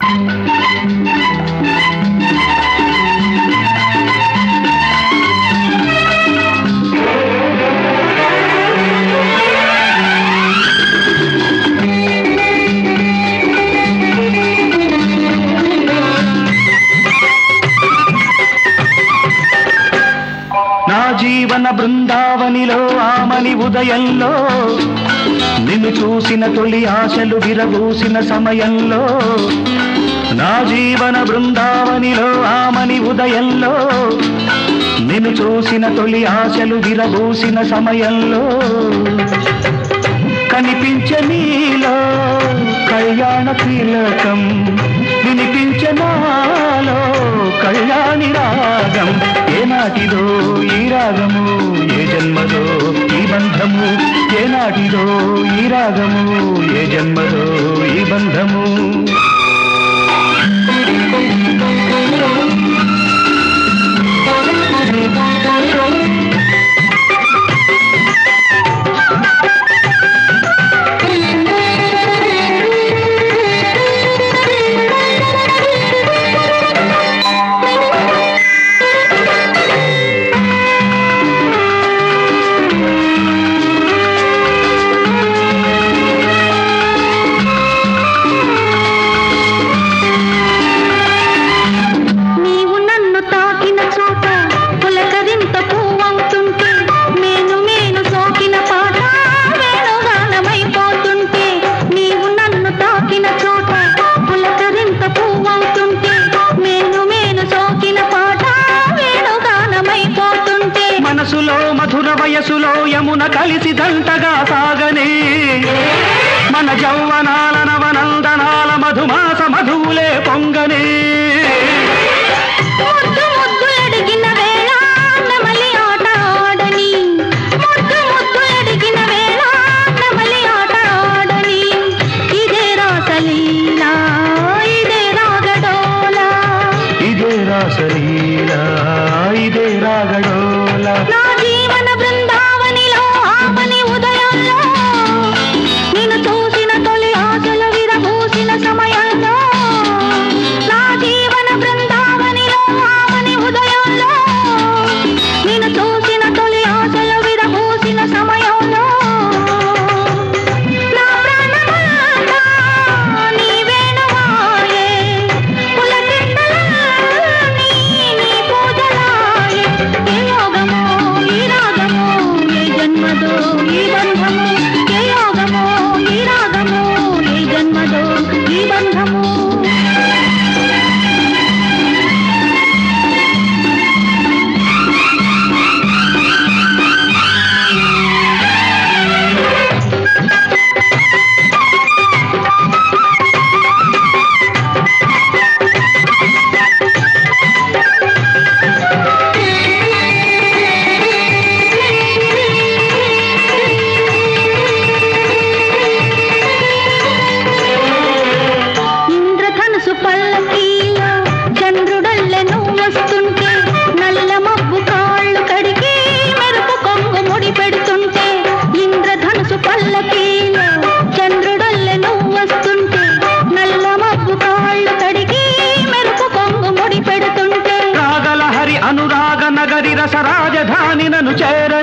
జీవన బృందావనిలో ఆమని ఉదయంలో నిన్ను చూసిన తొలి ఆశలు విరబూసిన సమయంలో నా జీవన బృందావనిలో ఆమని ఉదయంలో నిన్ను చూసిన తొలి ఆశలు విరబూసిన సమయంలో కనిపించే నీలో కళ్యాణ తిలకం వినిపించే నాలో కళ్యాణి రాగం ఏనాటిదో ఈ రాగము ఏ జన్మదో ఈ బంధము ఏనాటిదో ఈ రాగము ఏ జన్మదో ఈ బంధము మనసులో మధుర వయసులో యమున కలిసి దంటగా సాగనే మన యౌవనాల నవనందనాల మధుమాస మధువులే పొంగనే ఇదే రాసలీలా ఇదే రాగడోల నా జీవన బృందావనిలో ఆమని ఉదయంలో నిన్ను చూసిన తొలి ఆశలు విరబూసిన సమయంలో నా జీవన బృందావనిలో ఆమని ఉదయంలో నిన్ను చూసిన తొలి ఆశలు విరబూసిన సమయంలో నా ప్రాణమంతా నీ వేణువాయే పులకింతలన్నీ నీ పూజలాయే ఏ యోగమో ఈ రాగమో ఏ జన్మదో ఈ బంధము ఏ యోగమో ఈ రాగమో ఏ జన్మదో ఈ బంధము ఇంద్రధనుసు పల్లకీలో చంద్రుడల్లె నువ్వు వస్తుంటే నల్ల మబ్బు కాళ్ళు కడిగి మెరుపు కొంగు ముడి పెడుతుంటే ఇంద్రధనుసు పల్లకీలో చంద్రుడల్లె నువ్వు వస్తుంటే నల్ల మబ్బు కాళ్ళు కడిగి మెరుపు కొంగు ముడి పెడుతుంటే రాగలహరి అనురాగ నగరి రస రాజధాని నన్ను చేర